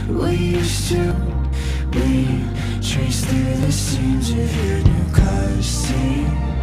we used to. We trace through the seams of your new car seat.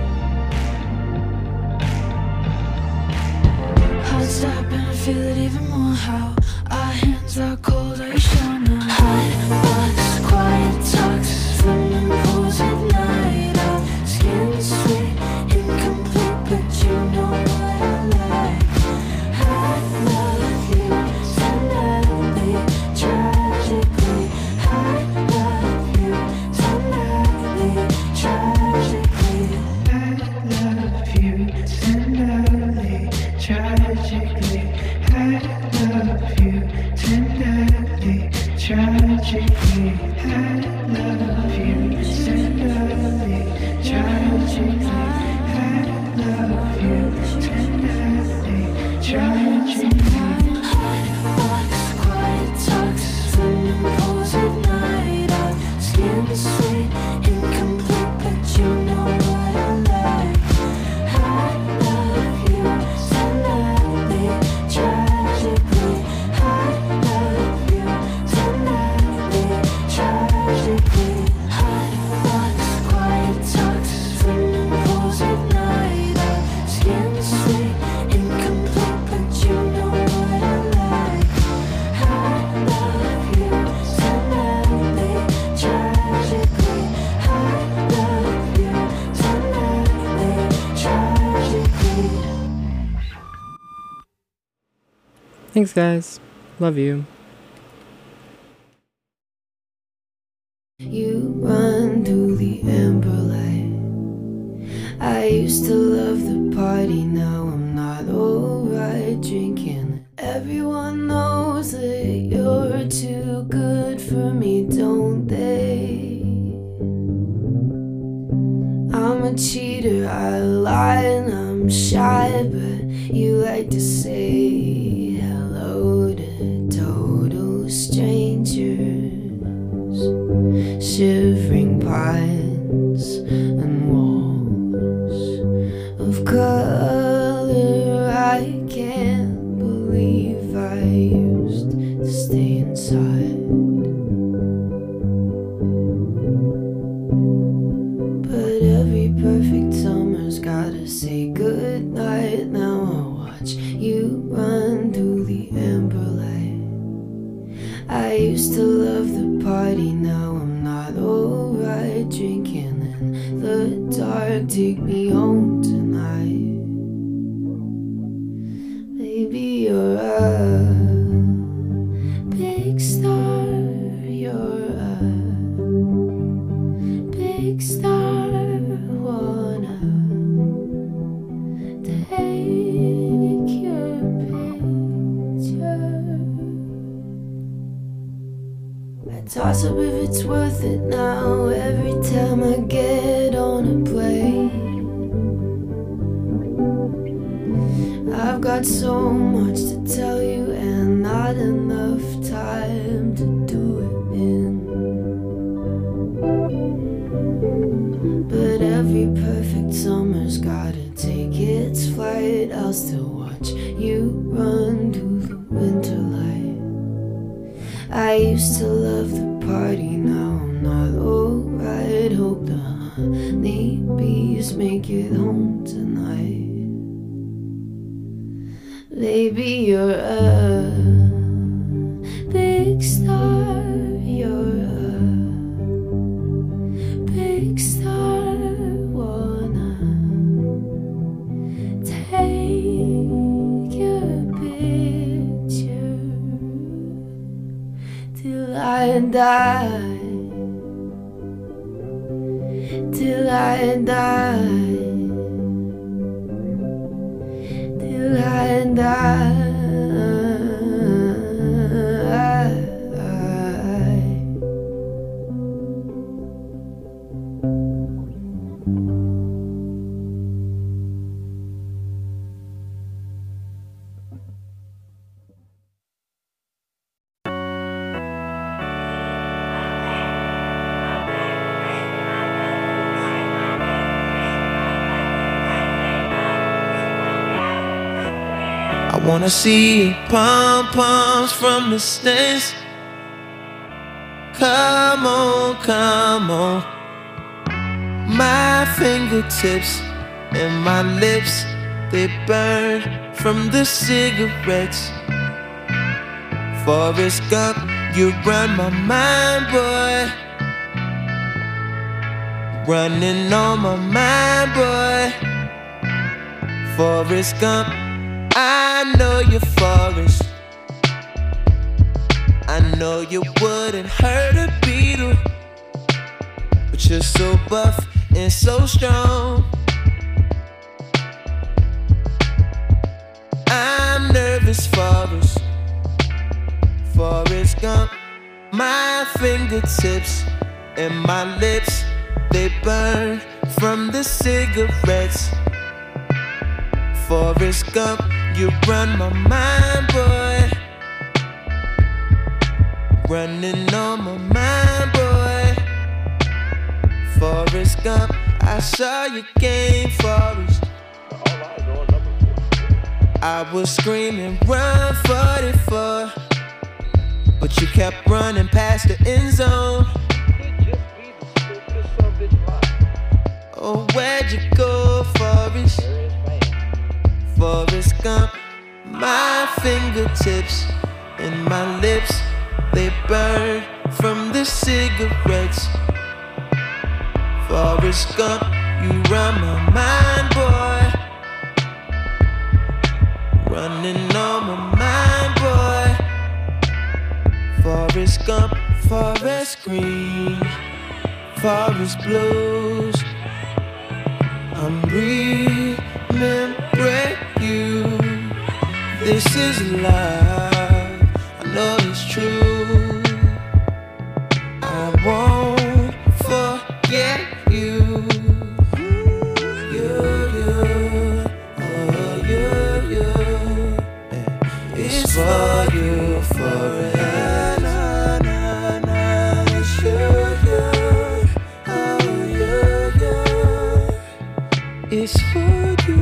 Heart stop and I feel it even more. How our hands are cold, are you sure now? Hot box, quiet talks, swimming pools at night. Our skin sweet, incomplete, but you know what I like. I love you tenderly, tragically. I love you tenderly, tragically. I love you tenderly, tragically. I love you tenderly, tragically. I love you tenderly, tragically. I love you tenderly, tragically. Hot box, quiet talks, swimming pools at night. Our skin sweet, incomplete, but you know what I like. I love you tenderly, tragically. I love you tenderly, tragically. Hot box, quiet talks, swimming pools at night. Our skin sweet, incomplete, but you know what I like. I love you tenderly, tragically. I love you tenderly, tragically. Thanks, guys. Love you. You run through the amber light. I used to love the party, now I'm not alright drinking. Everyone knows that you're too good for me, don't they? I'm a cheater, I lie and I'm shy, but you like to say hello to total strangers. Shivering pines and walls of color. I can't believe I used to stay inside. But every perfect summer's gotta say goodnight. Now I watch you run through the amber light. I used to love the party, now I'm not alright drinking in the dark. Take me home tonight. Baby, you're a big star. You're a big star. Wanna take your picture. I toss up if it's worth it now. Every time I get on a plane, I've got so much to tell you and not enough time to do it in. But every perfect summer's gotta take its flight. I'll still watch you run through the winter light. I used to love the party, now I'm not alright. Hope the honeybees make it home tonight. Baby, you're a big star. You're a big star. Wanna take your picture till I die, till I die, till I die. I wanna see pom-poms from the stands. Come on, come on. My fingertips and my lips, they burn from the cigarettes. Forrest Gump, you run my mind, boy. Running on my mind, boy. Forrest Gump, I know you're Forrest. I know you wouldn't hurt a beetle, but you're so buff and so strong. I'm nervous, Forrest. Forrest Gump, my fingertips and my lips, they burn from the cigarettes. Forrest Gump, you run my mind, boy. Running on my mind, boy. Forrest Gump, I saw your game, Forrest. I was screaming, run 44, but you kept running past the end zone. Oh, where'd you go, Forrest? Forrest Gump, my fingertips and my lips, they burn from the cigarettes. Forrest Gump, you run my mind, boy. Running on my mind, boy. Forrest Gump, forest green, forest blues. I'm remembering you. This is love, I know it's true. I won't forget you. You, oh you. It's for you forever. It's you, oh you. It's for you,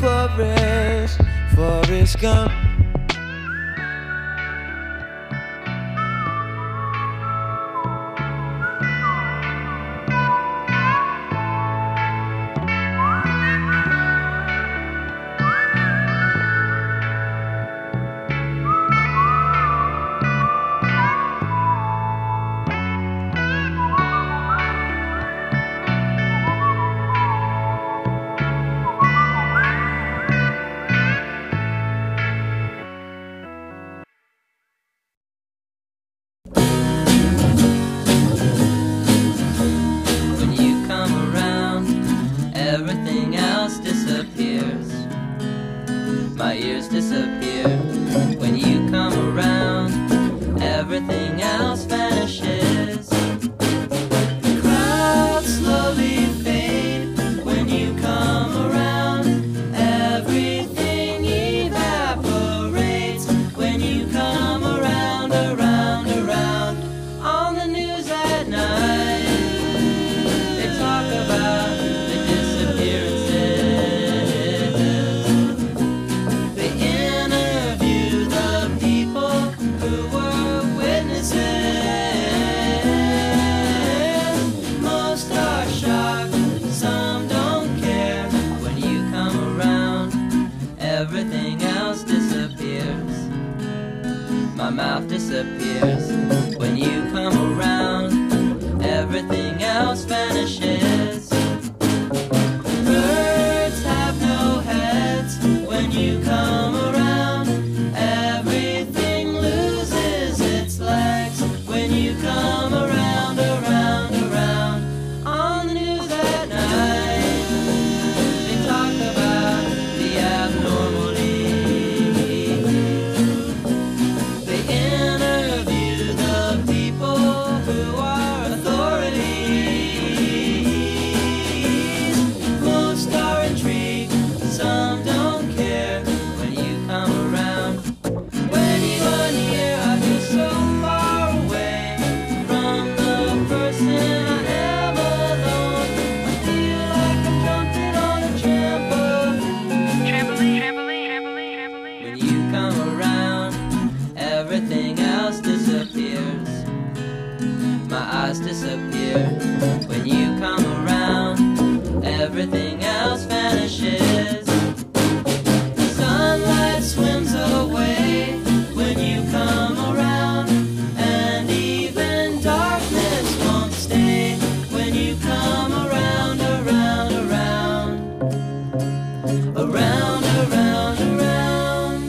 Forrest Gump. Everything else disappears. My ears disappear. When you come around, everything else vanishes. Crowds slowly fade. When you come around, everything evaporates. When you come around, around, around. On the news at night, they talk about everything else disappears. My mouth disappears. When you come around, everything else vanishes. Birds have no heads. When you come around, everything loses its legs. When you come around, around, around. On the news at night, they talk about the abnormal. They interview disappear. When you come around, everything else vanishes. Sunlight swims away when you come around, and even darkness won't stay when you come around, around, around, around, around, around.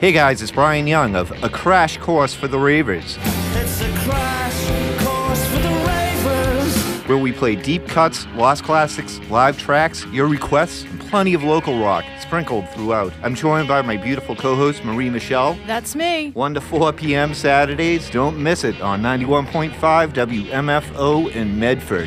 Hey guys, it's Brian Young of A Crash Course for the Ravers, It's a crash course for the ravers. where we play deep cuts, lost classics, live tracks, your requests, and plenty of local rock sprinkled throughout. I'm joined by my beautiful co-host Marie Michelle. That's me. 1 to 4 p.m. Saturdays. Don't miss it on 91.5 WMFO in Medford.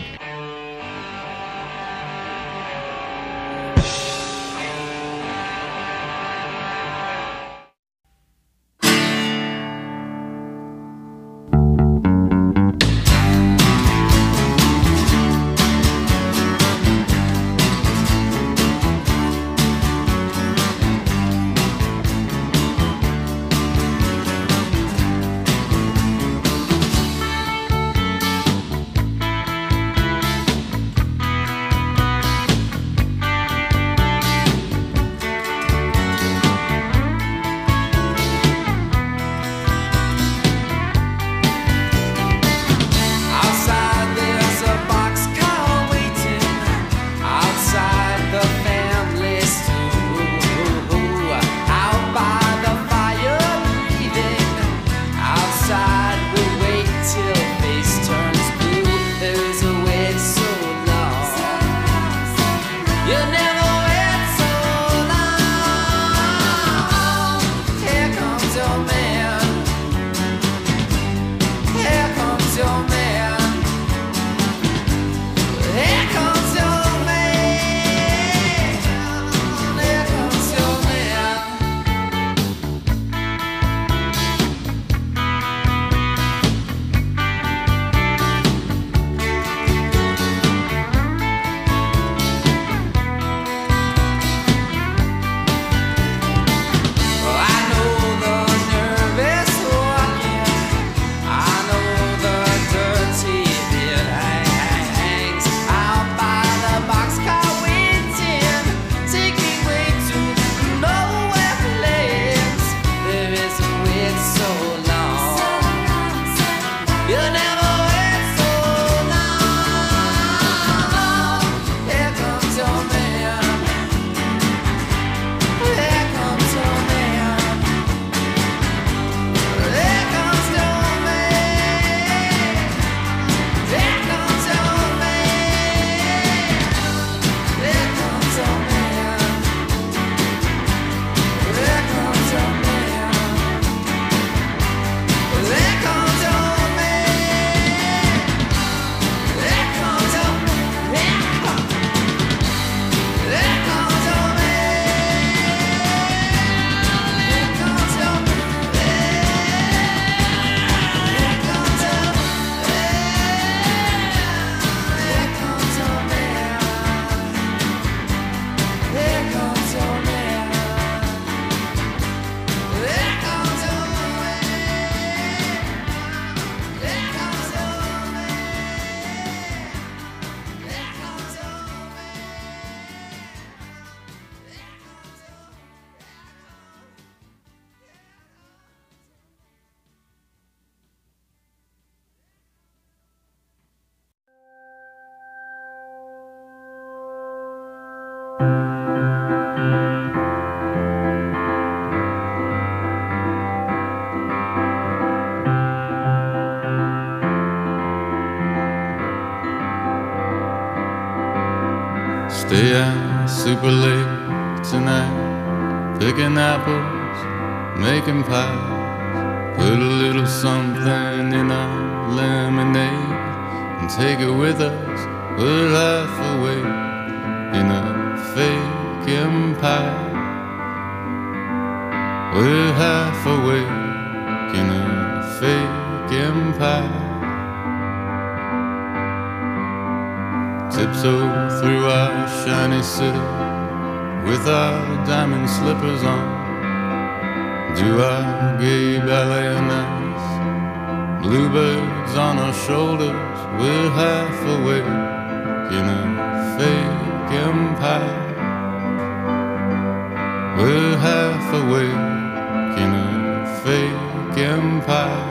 Outside there's a boxcar waiting. Outside the family stew. Out by the fire breathing. Outside we wait till face turns blue. There's a wait so long. You never wait so long. Here comes your man. Here comes your man. Here comes your man. Here comes your man. I know the nervous walking. I know the dirty bit hangs out by the boxcar waiting, taking way to nowhere place. There is a wait so long. You never wait so long. Here comes your man. Here comes your man. Here comes your man. Here comes your man. Here comes your man. Here comes your man. Here comes your man. Here comes your man. Here comes your Stay out super late tonight, picking apples, making pies. Put a little something in our lemonade and take it with us. We're half awake in a fake empire. We're half awake in a fake empire. Tiptoe through our shiny city with our diamond slippers on. Do our gay ballet nights, bluebirds on our shoulders. We're half awake in a fake empire. We're half awake in a fake empire.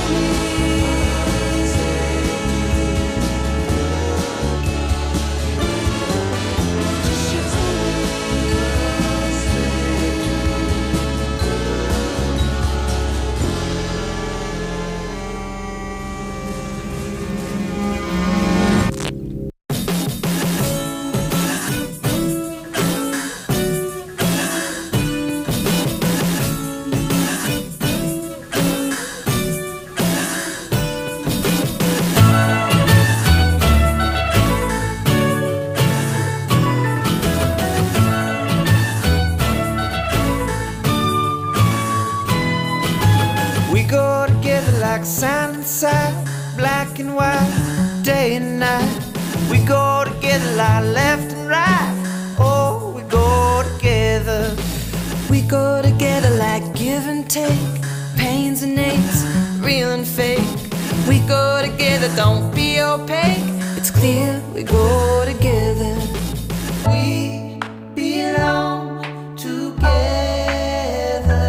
like sand and sand, black and white, day and night. We go together like left and right. Oh, we go together. We go together like give and take, pains and aches, real and fake. We go together, don't be opaque. It's clear we go together. We belong together.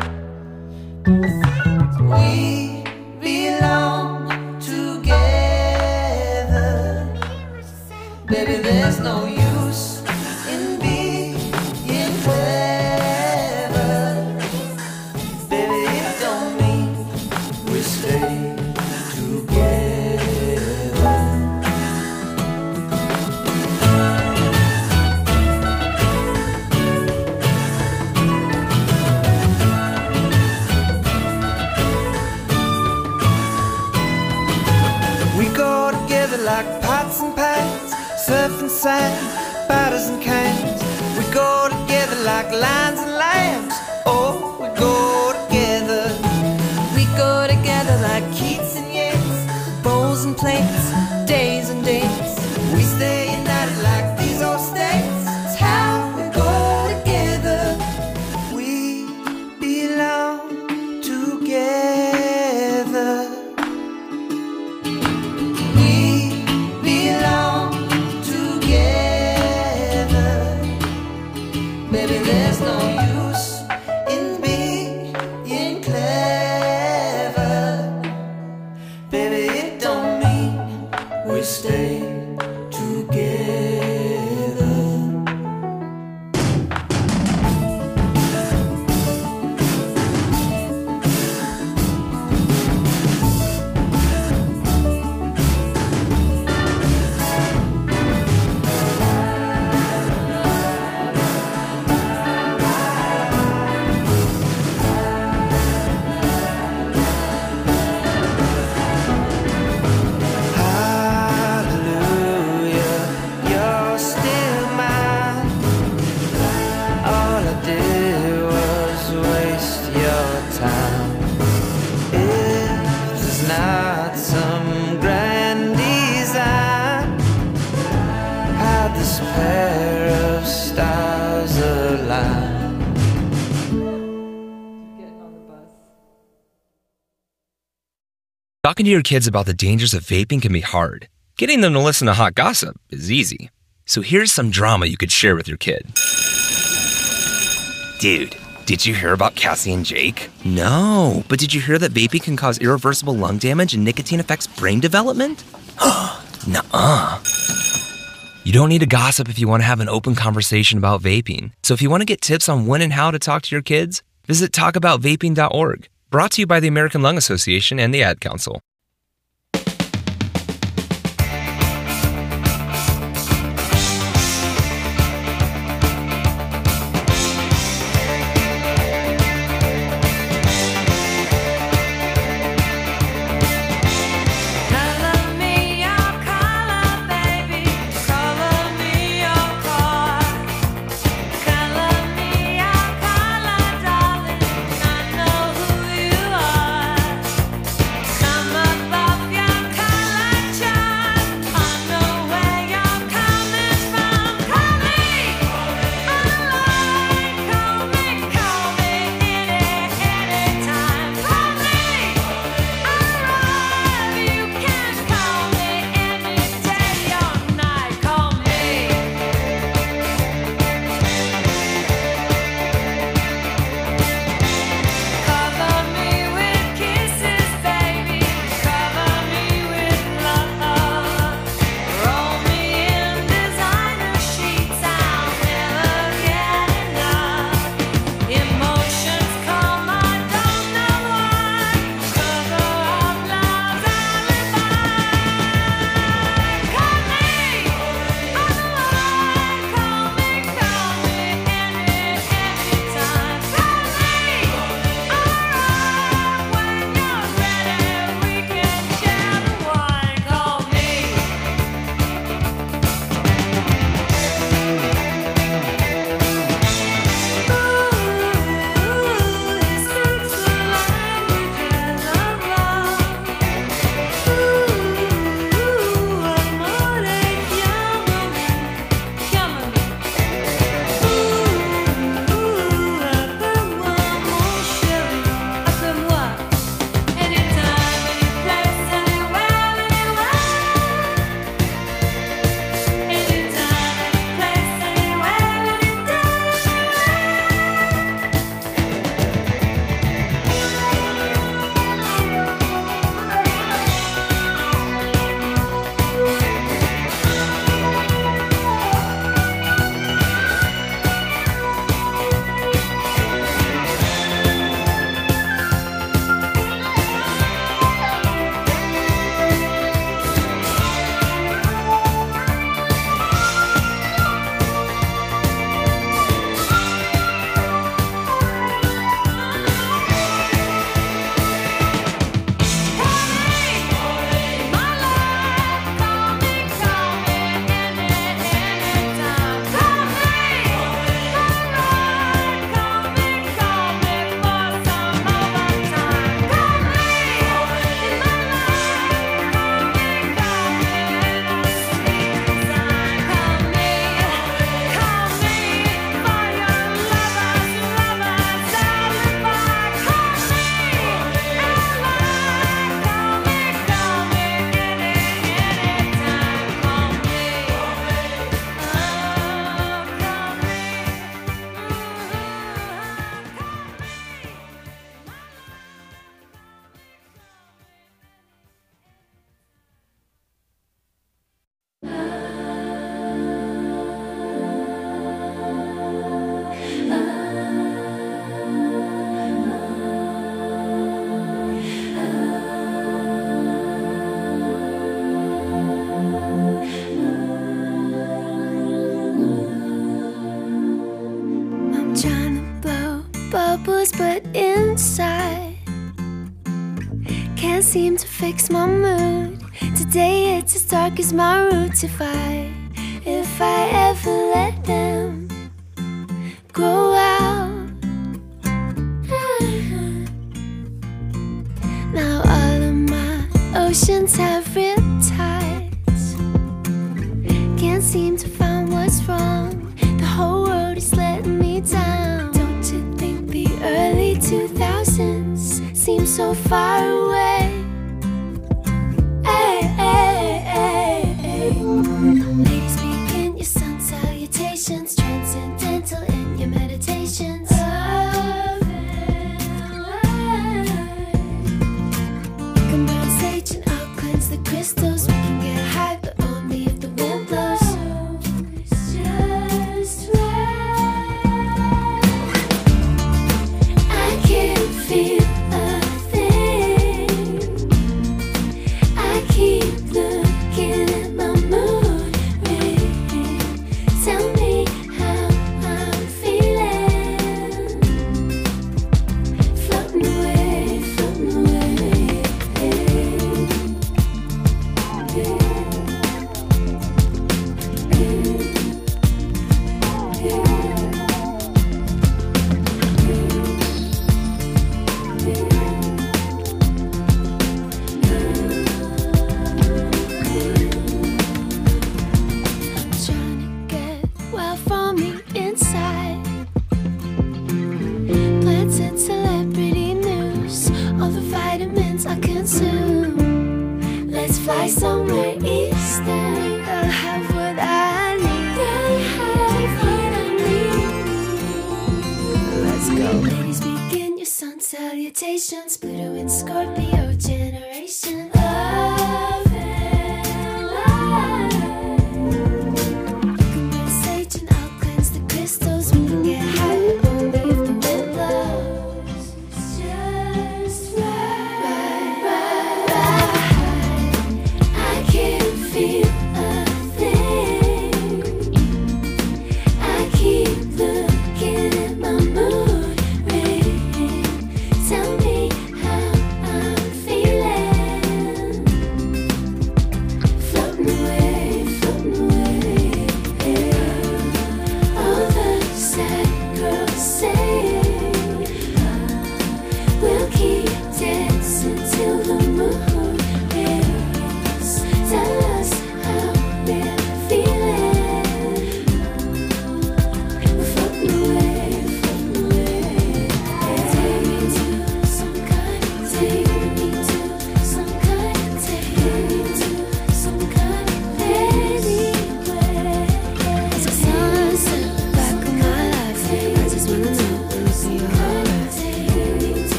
We belong together. Baby, there's no use in being clever. Baby, it don't mean we stay together. We go together like pots and pans, surf and sand, batters and cans. We go together like lions and lambs. Oh, we go together. We go together like Keats and Yeats, bowls and plates, days and dates. We stay united like these old states. It's how we go together. We belong together. We belong together. Baby, there's no use in being clever. Baby, it don't mean we stay together. Hallelujah, you're still mine. All I did was waste your time. It is not some grand design. How this pair of stars align. Talking to your kids about the dangers of vaping can be hard. Getting them to listen to hot gossip is easy. So here's some drama you could share with your kid. Dude, did you hear about Cassie and Jake? No, but did you hear that vaping can cause irreversible lung damage and nicotine affects brain development? Nuh-uh. You don't need to gossip if you want to have an open conversation about vaping. So if you want to get tips on when and how to talk to your kids, visit talkaboutvaping.org. Brought to you by the American Lung Association and the Ad Council. Color me your color, baby. Color me your car. Color me your color, darling. I know who you are. Come up seem to fix my mood. Today it's as dark as my roots. If I ever let them grow out. Now all of my oceans have riptides. Can't seem to find what's wrong. The whole world is letting me down. Don't you think the early 2000s seem so far away? Hey, hey, hey, hey. Ladies, begin your sun salutations, transcendental in your meditations. We can burn sage and I'll cleanse the crystals. We can get high, but only if the wind blows. It's just right. I can't feel a thing. I keep looking at my mood ring. Tell me how I'm feeling. Floating away, floating away. Trying to get well from the inside. Planted celebrity news, all the vitamins I consume. Let's fly somewhere eastern. I'll have what I need. Let's go. Ladies, begin your sun salutations. Pluto and Scorpio generation. Love and light. We can burn sage and I'll cleanse the crystals. We can get high, but only if the wind blows. It's just right, right, right. I can't feel a thing. I keep looking at my mood ring. Tell me how I'm feeling.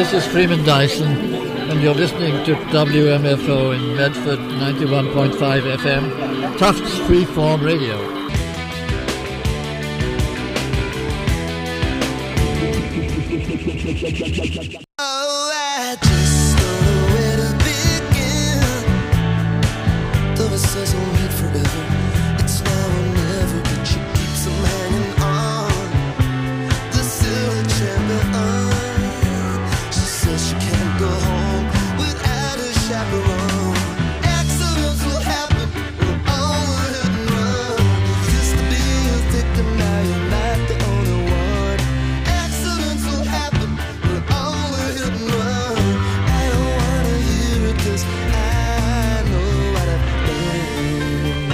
This is Freeman Dyson, and you're listening to WMFO in Medford, 91.5 FM, Tufts Freeform Radio. Oh, I just don't know where to begin. Though it says we'll meet forever, it's now or never, but she keeps on hanging on. The silly champion, she says she can't go home without a chaperone. Accidents will happen, we're all hit and run. You used to be a victim, now you're not the only one. Accidents will happen, we're all hit and run. I don't wanna hear it 'cause I know what I've done.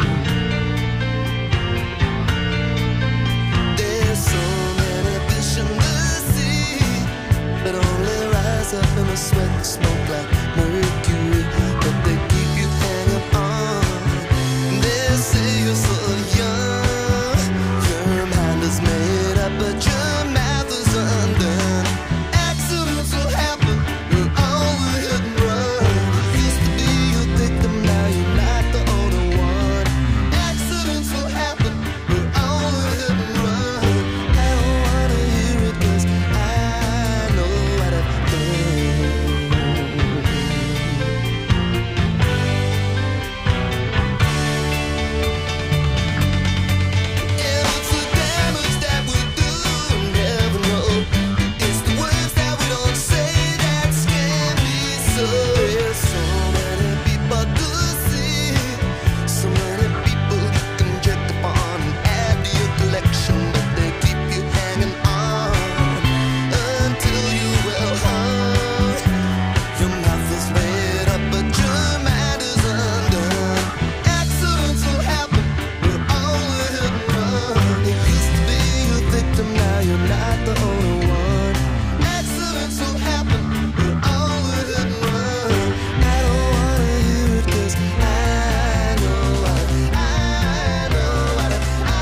There's so many fish in the sea that only rise up in a sweat and smoke like mercury, but they keep you hanging on. They say you're so young, your mind is made up, but your mouth is undone. Accidents will happen, we're all hit and run. You used to be a victim, now you're not the only one. Accidents will happen, we're all hit and run. I don't wanna hear it 'cause I know what I've done. And it's the damage that we do and never know. It's the words that we don't say that scare me so. There's so many people to see, so many people you can check upon and add to your collection, but they keep you hanging on until you will hung. Your mouth is made up, but your mind is undone. Accidents will happen, we're all hit and run. You used to be a victim, now you're not the only one. Accidents will happen, we're all hit and run. I don't wanna hear it 'cause I know what I've done.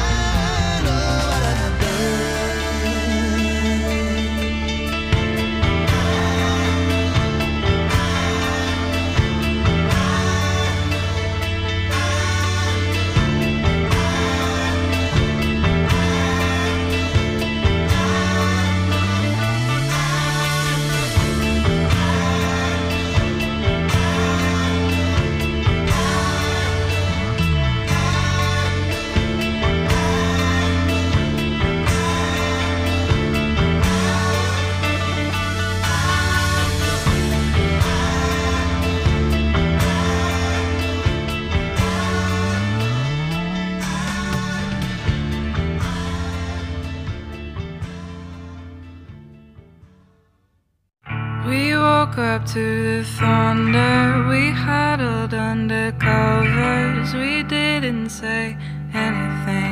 We woke up to the thunder, we huddled under covers, we didn't say anything.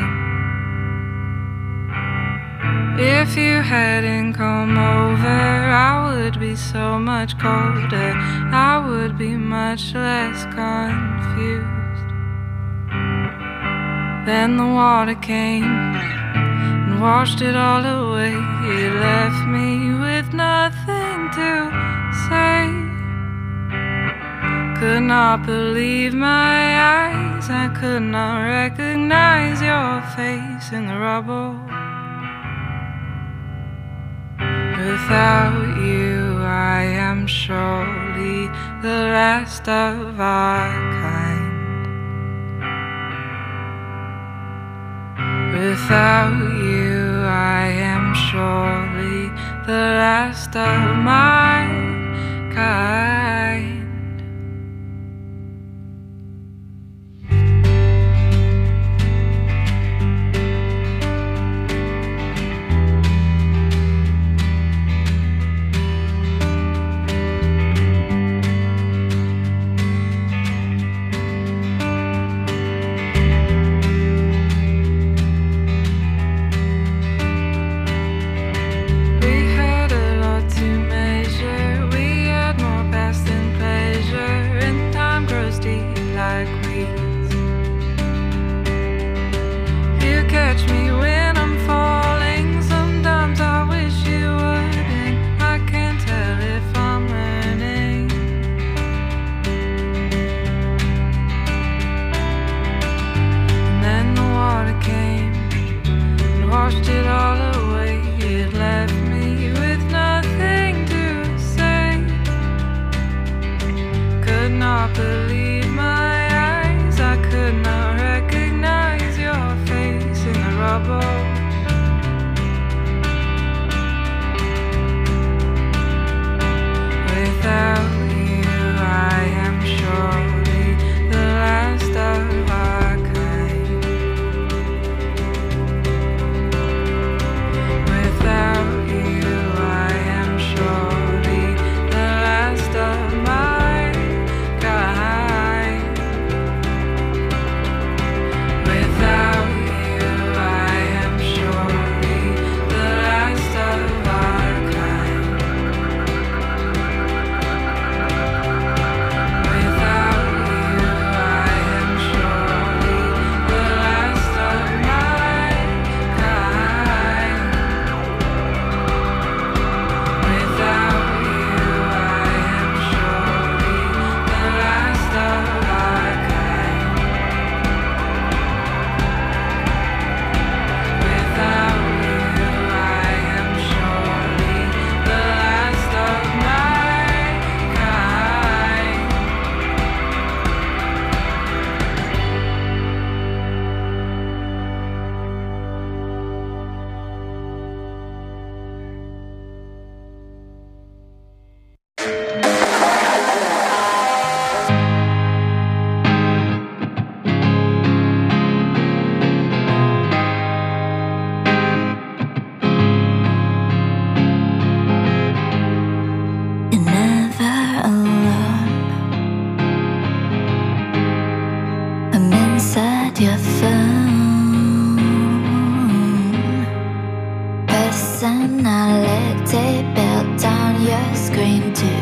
If you hadn't come over, I would be so much colder, I would be much less confused. Then the water came and washed it all away. It left me with nothing to say. Could not believe my eyes, I could not recognize your face in the rubble. Without you, I am surely the last of our kind. Without you, I am surely the last of my kind. We had a lot to measure. trouble. Without you, I am surely the last of our kind. Without you, I am surely the last of my kind. Without you, I am surely the last of our kind. Without you, I am surely the last of my kind. Without you, I am surely the last of our kind. Without you, I am surely the last of my kind. You're never alone. I'm inside your phone. Personality built on your screen too.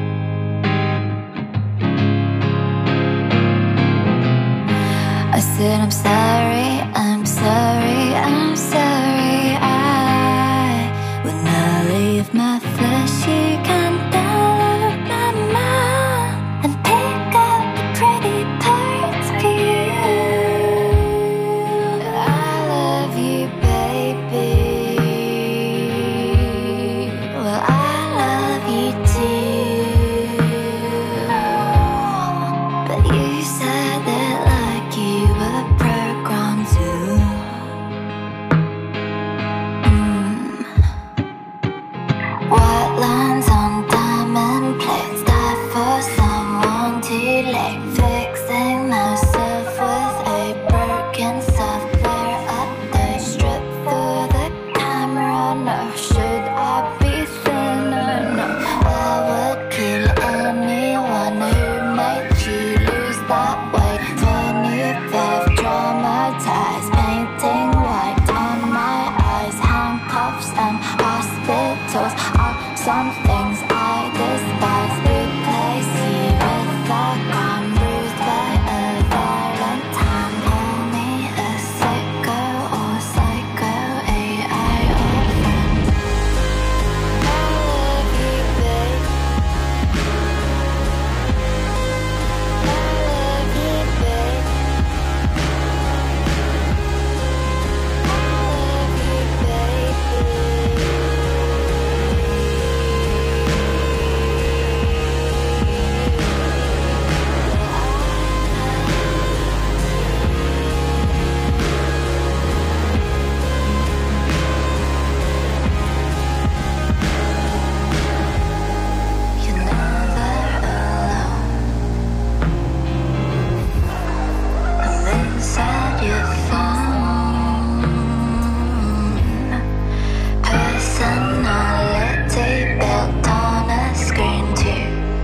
I said I'm sorry, I'm sorry, I'm sorry. I will not leave my flesh. You can download my mind and pick up the pretty parts of you. I love you, baby. Well, I love you too. But you said that like you were programmed to. White lines on diamond plates, die for someone too late. Fixing myself with a broken software update. Strip through the camera, no. Should I be thinner? No. I would kill anyone who made you lose that weight. 25 traumatized, painting white on my eyes. Handcuffs and hospitals are some things I despise. Replace you with a gun, bruised by a violent hand. Call me a sicko or psycho, AI or friend. I love you, babe. I love you, babe. You're never alone. I'm inside your phone. Personality built on a screen too.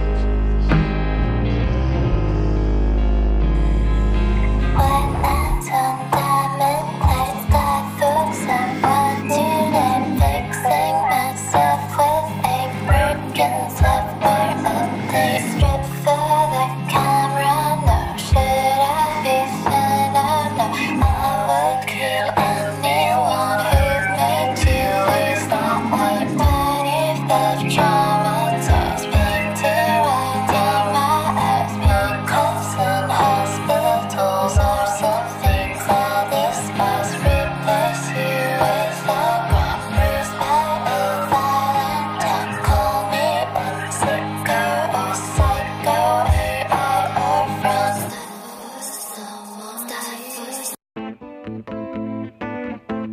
White lines on diamond plates, die for someone too late. Fixing myself with a broken software update. Strip for the camera, no. Should I be thinner? No. I would kill anyone who made you lose that weight. 25 traumatized, painted right on my eyes. Handcuffs and hospitals are some things I despise. Replace you with a gun, bruised by a violent hand. Call me a sicko or psycho, AI or friend. Die for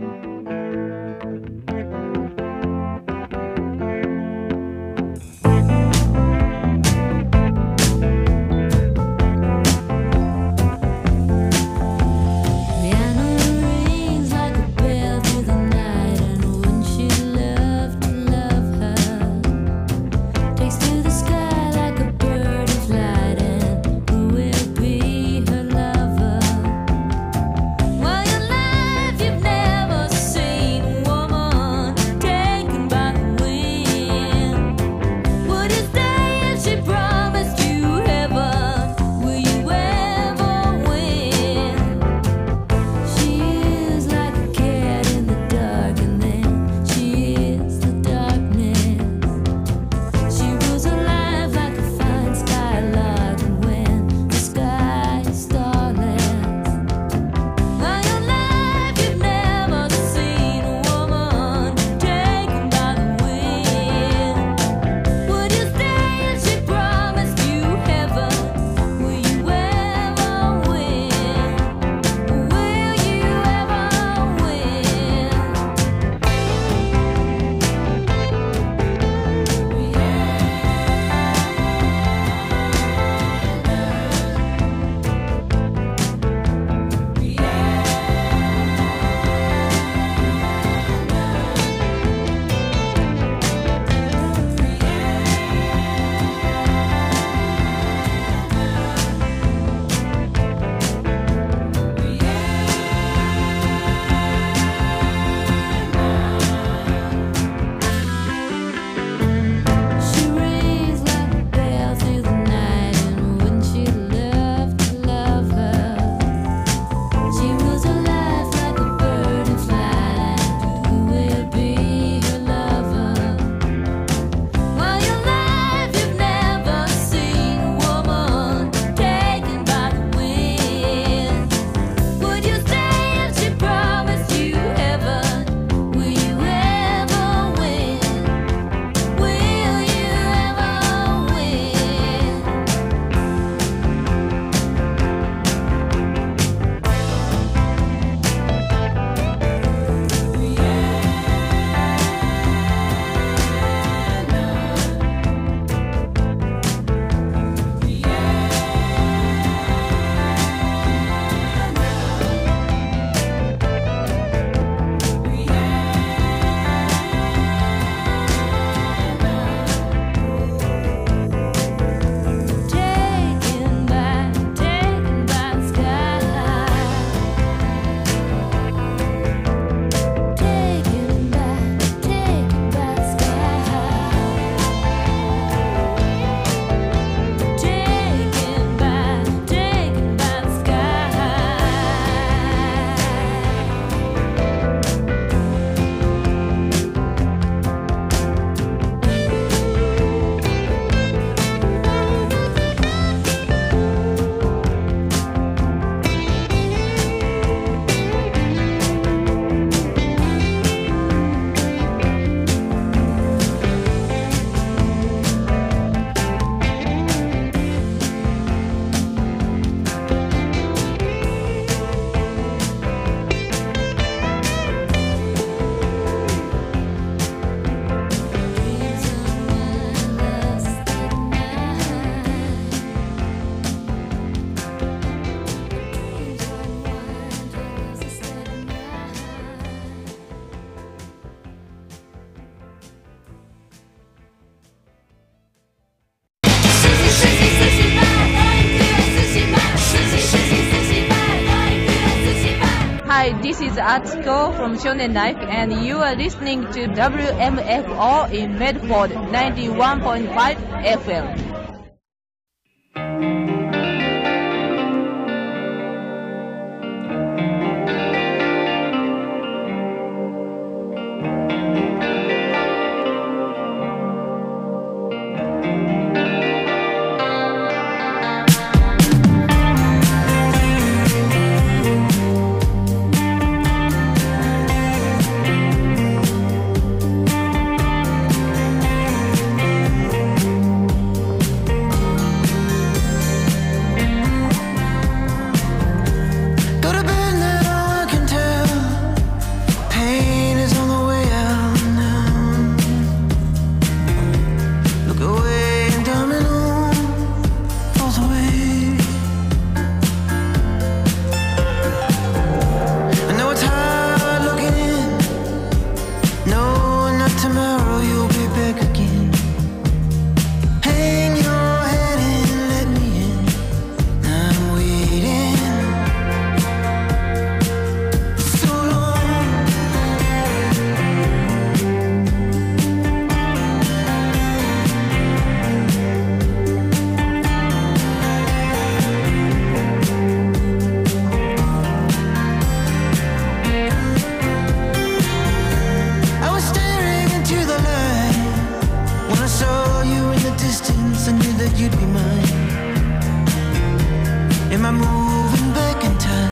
Hi, this is Atsuko from Shonen Life, and you are listening to WMFO in Medford 91.5 FM.